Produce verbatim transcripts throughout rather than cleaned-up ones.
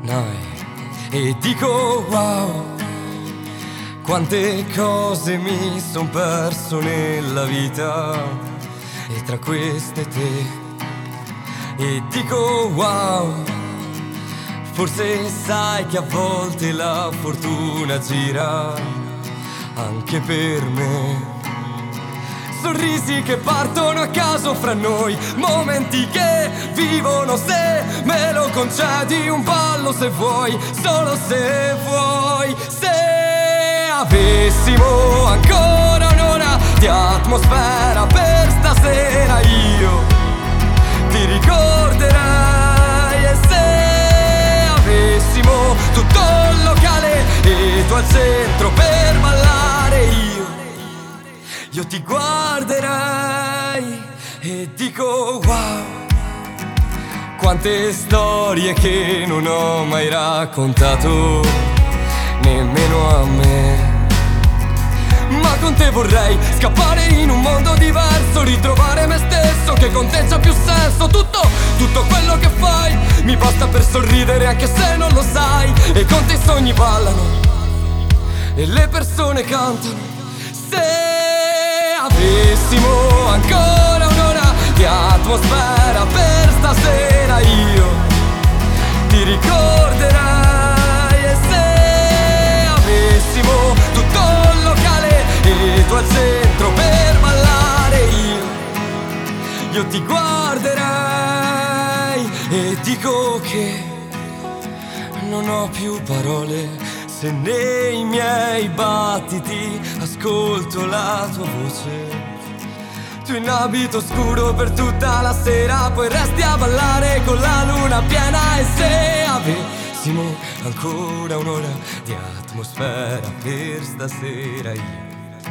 noi e dico wow, quante cose mi son perso nella vita e tra queste te. E dico wow, forse sai che a volte la fortuna gira anche per me. Sorrisi che partono a caso fra noi, momenti che vivono se me lo concedi un ballo se vuoi, solo se vuoi. Se avessimo ancora un'ora di atmosfera per stasera io ti ricorderai. E se avessimo tutto il locale e tu al centro per ballare io Io ti guarderai e dico wow, quante storie che non ho mai raccontato nemmeno a me. Ma con te vorrei scappare in un mondo diverso, ritrovare me stesso che con te c'ha più senso. Tutto, tutto quello che fai mi basta per sorridere anche se non lo sai. E con te i sogni ballano e le persone cantano. Se avessimo ancora un'ora di atmosfera per stasera io ti ricorderai. E se avessimo tutto il locale e tu al centro per ballare io Io ti guarderai e dico che non ho più parole se nei miei battiti ascolto la tua voce. Tu in abito scuro per tutta la sera, poi resti a ballare con la luna piena. E se avessimo ancora un'ora di atmosfera per stasera io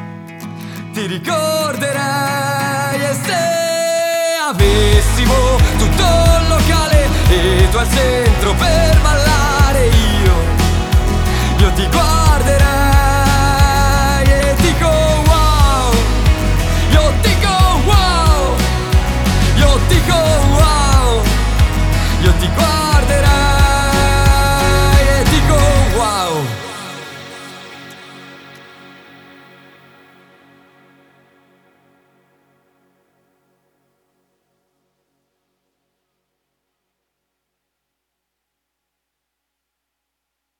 ti ricorderai. E se avessimo tutto il locale e tu al centro per ballare io Io ti guardo